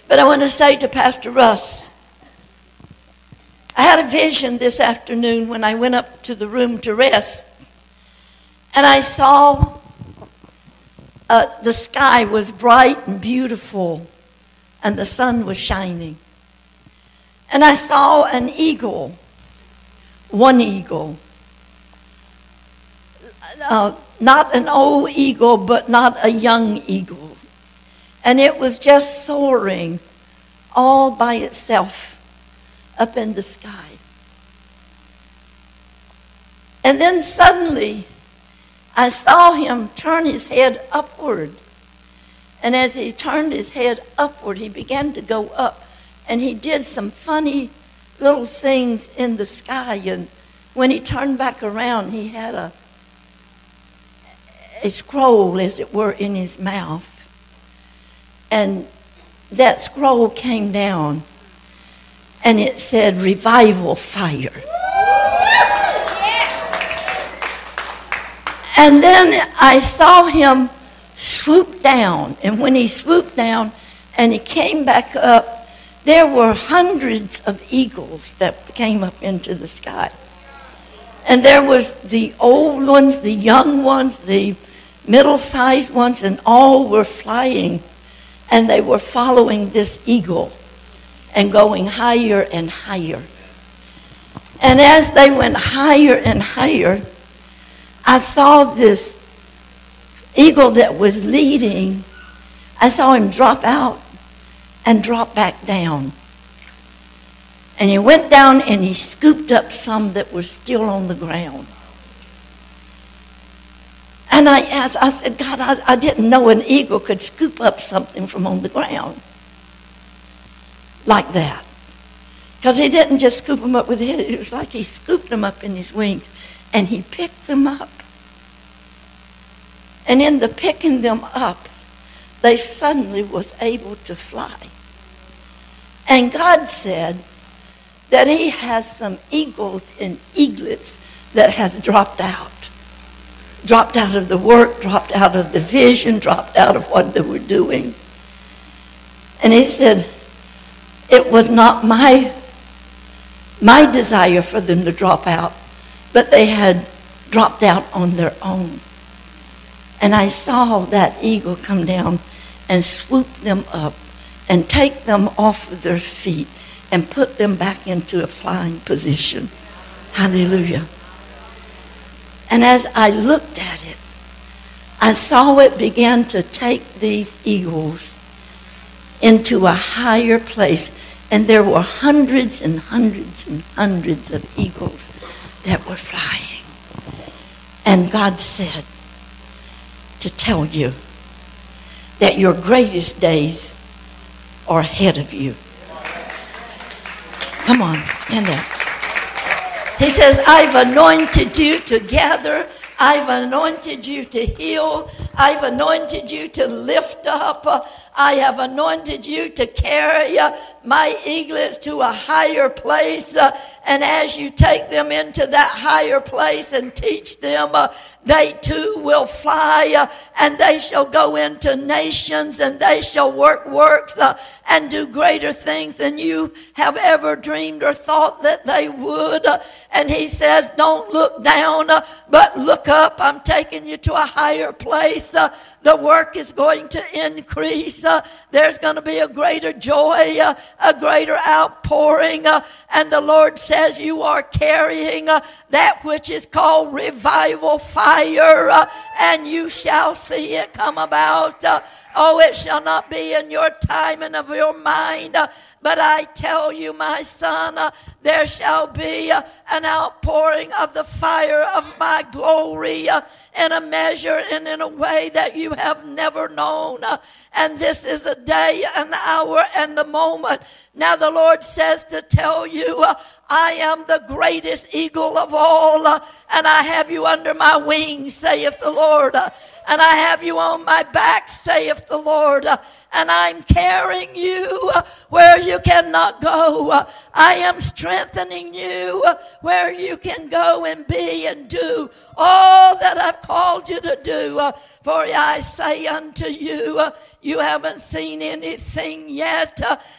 But I want to say to Pastor Russ, I had a vision this afternoon when I went up to the room to rest. And I saw the sky was bright and beautiful, and the sun was shining. And I saw an eagle, one eagle. Not an old eagle, but not a young eagle. And it was just soaring all by itself up in the sky. And then suddenly, I saw him turn his head upward. And as he turned his head upward, he began to go up. And he did some funny little things in the sky. And when he turned back around, he had a scroll, as it were, in his mouth. And that scroll came down, and it said, "Revival Fire." And then I saw him swoop down. And when he swooped down and he came back up, there were hundreds of eagles that came up into the sky. And there was the old ones, the young ones, the middle-sized ones, and all were flying. And they were following this eagle and going higher and higher. And as they went higher and higher, I saw this eagle that was leading. I saw him drop out and drop back down. And he went down and he scooped up some that were still on the ground. And I asked, I said, God, I didn't know an eagle could scoop up something from on the ground like that. Because he didn't just scoop them up with his head. It was like he scooped them up in his wings and he picked them up. And in the picking them up, they suddenly was able to fly. And God said that he has some eagles and eaglets that has dropped out. Dropped out of the work, dropped out of the vision, dropped out of what they were doing. And he said, it was not my desire for them to drop out, but they had dropped out on their own. And I saw that eagle come down and swoop them up and take them off of their feet and put them back into a flying position. Hallelujah. And as I looked at it, I saw it began to take these eagles into a higher place. And there were hundreds and hundreds and hundreds of eagles that were flying. And God said to tell you that your greatest days are ahead of you. Come on, stand up. He says, I've anointed you to gather. I've anointed you to heal. I've anointed you to lift up. I have anointed you to carry my eaglets to a higher place. And as you take them into that higher place and teach them, they too will fly, and they shall go into nations, and they shall work works and do greater things than you have ever dreamed or thought that they would. And he says, don't look down, but look up. I'm taking you to a higher place. The work is going to increase. There's going to be a greater joy, a greater outpouring. And the Lord says you are carrying that which is called revival fire, and you shall see it come about. Oh, it shall not be in your time and of your mind. But I tell you, my son, there shall be an outpouring of the fire of my glory in a measure and in a way that you have never known. And this is a day, an hour, and the moment. Now the Lord says to tell you, I am the greatest eagle of all, and I have you under my wings, saith the Lord. And I have you on my back, saith the Lord. And and I'm carrying you where you cannot go. I am strengthening you where you can go and be and do all that I've called you to do. For I say unto you, you haven't seen anything yet